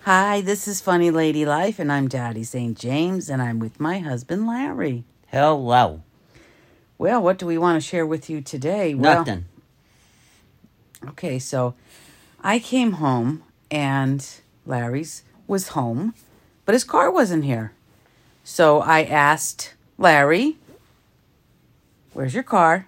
Hi, this is Funny Lady Life, and I'm Daddy St. James, and I'm with my husband, Larry. Hello. Well, what do we want to share with you today? Nothing. Okay, so I came home, and Larry's was home, but his car wasn't here. So I asked Larry, where's your car?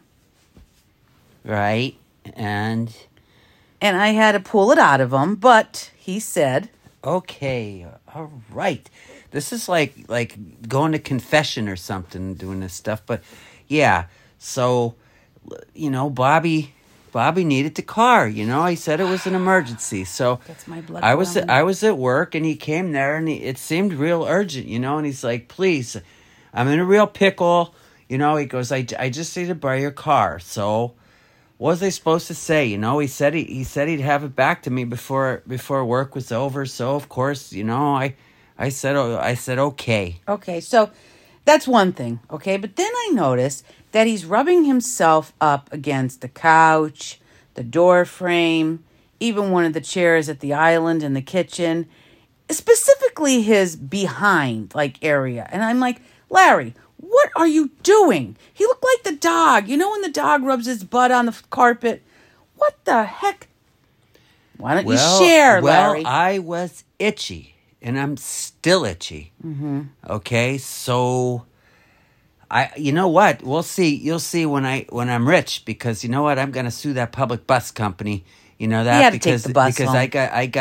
Right. And I had to pull it out of him, but he said... Okay. All right. This is like going to confession or something, doing this stuff. But yeah, so, Bobby needed the car. He said it was an emergency. So That's my blood I was at work, and he came there, and it seemed real urgent, and he's like, please, I'm in a real pickle. He goes, I just need to borrow your car. So what was I supposed to say? He said he'd have it back to me before work was over. So of course, I said okay. Okay, so that's one thing, okay? But then I noticed that he's rubbing himself up against the couch, the door frame, even one of the chairs at the island in the kitchen, specifically his behind, area. And I'm like, Larry, what are you doing? He looked like the dog. When the dog rubs his butt on the carpet? What the heck? Why don't you share, Larry? Well, I was itchy, and I'm still itchy. Mm-hmm. Okay, so you know what? We'll see. You'll see when I'm rich, because you know what? I'm going to sue that public bus company. You know that, because take the bus because home.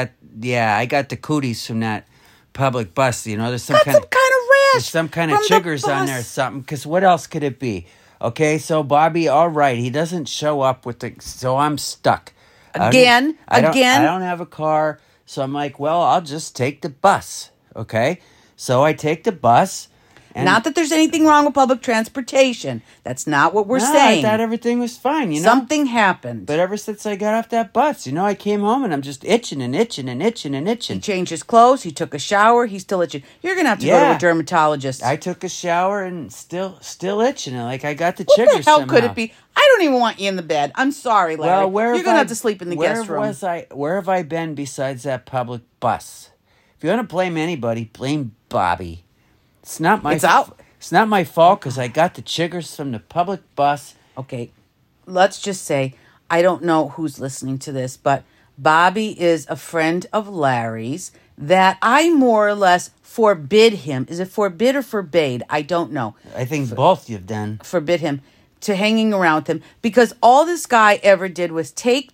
I got the cooties from that public bus. There's some Got kind some of kind of rash. There's some kind of from chiggers the on bus. there or something, because what else could it be? Okay, so Bobby, all right, he doesn't show up so I'm stuck. Again. I don't have a car, so I'm like, well, I'll just take the bus, okay? So I take the bus. And Not that there's anything wrong with public transportation. That's not what we're saying. I thought everything was fine, Something happened. But ever since I got off that bus, I came home and I'm just itching and itching and itching and itching. He changed his clothes. He took a shower. He's still itching. You're going to have to go to a dermatologist. I took a shower and still itching. And I got the What chiggers the hell somehow. could it be? I don't even want you in the bed. I'm sorry, Larry. Well, You're going to have to sleep in the guest room. Where have I been besides that public bus? If you want to blame anybody, blame Bobby. It's not my It's not my fault, because I got the chiggers from the public bus. Okay, let's just say, I don't know who's listening to this, but Bobby is a friend of Larry's that I more or less forbid him. Is it forbid or forbade? I don't know. I think both you've done. Forbid him to hanging around with him, because all this guy ever did was take,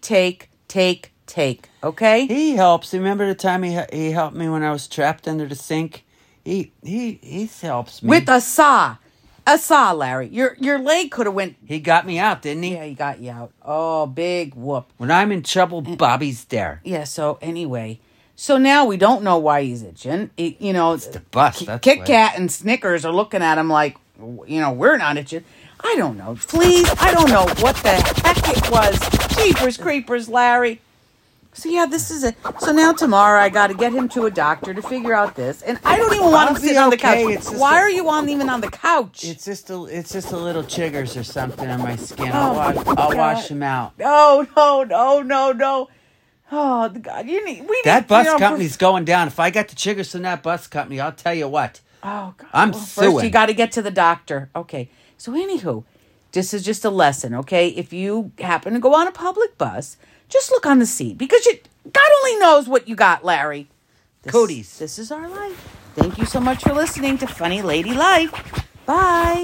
okay? He helps. Remember the time he helped me when I was trapped under the sink? He helps me. With a saw. A saw, Larry. Your leg could have went... He got me out, didn't he? Yeah, he got you out. Oh, big whoop. When I'm in trouble, Bobby's there. Yeah, so anyway. So now we don't know why he's itching. It's the bus. Kit Kat and Snickers are looking at him like, we're not itching. I don't know. Please, I don't know what the heck it was. Jeepers creepers, Larry. So yeah, this is it. So now tomorrow I got to get him to a doctor to figure out this, and I don't even want him sitting on the couch. Why are you even on the couch? It's just a little chiggers or something on my skin. Oh, I'll wash them out. No. Oh God, that bus company's going down. If I got the chiggers from that bus company, I'll tell you what. Oh God, I'm suing. First, you got to get to the doctor. Okay. So anywho, this is just a lesson. Okay, if you happen to go on a public bus, just look on the seat, because God only knows what you got, Larry. Cooties. This is our life. Thank you so much for listening to Funny Lady Life. Bye.